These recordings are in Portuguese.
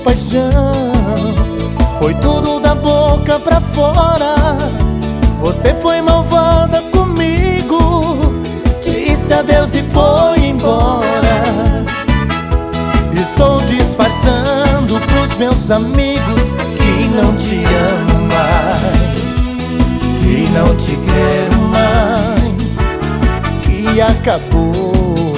paixão. Foi tudo da boca pra fora. Você foi malvada comigo, disse adeus e foi embora. Estou disfarçando pros meus amigos que não te amo mais, que não te quero mais, que acabou.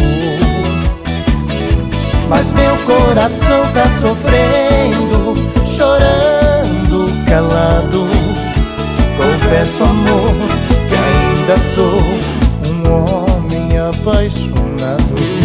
Mas meu coração tá sofrendo, chorando calado. Confesso, amor, que ainda sou um homem apaixonado.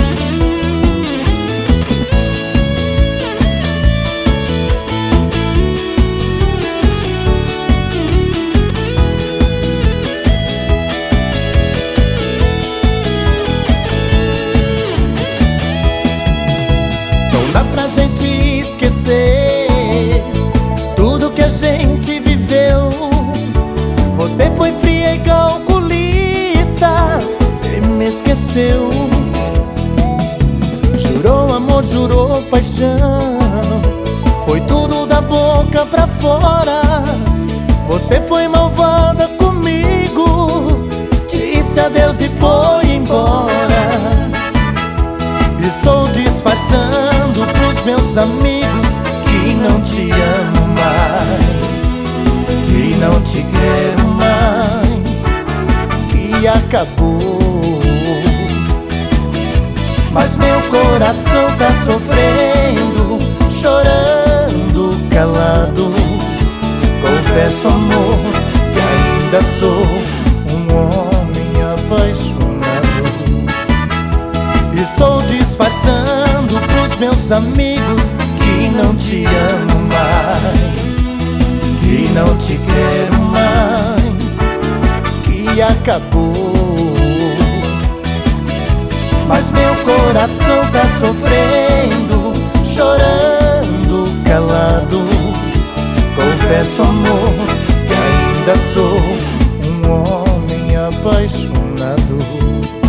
Não dá pra gente esquecer tudo que a gente viveu. Você foi fria e calculista e me esqueceu. Jurou amor, jurou paixão. Foi tudo da boca pra fora. Você foi malvada comigo, disse adeus e foi embora. Estou disfarçando pros meus amigos que não te amo mais, que não te quero mais, que acabou. Mas meu coração tá sofrendo, chorando calado. Confesso, amor, que ainda sou um homem apaixonado. Estou disfarçando pros meus amigos que não te amo mais, que não te quero mais, que acabou. Mas meu coração tá sofrendo, chorando calado. Confesso, amor, que ainda sou um homem apaixonado.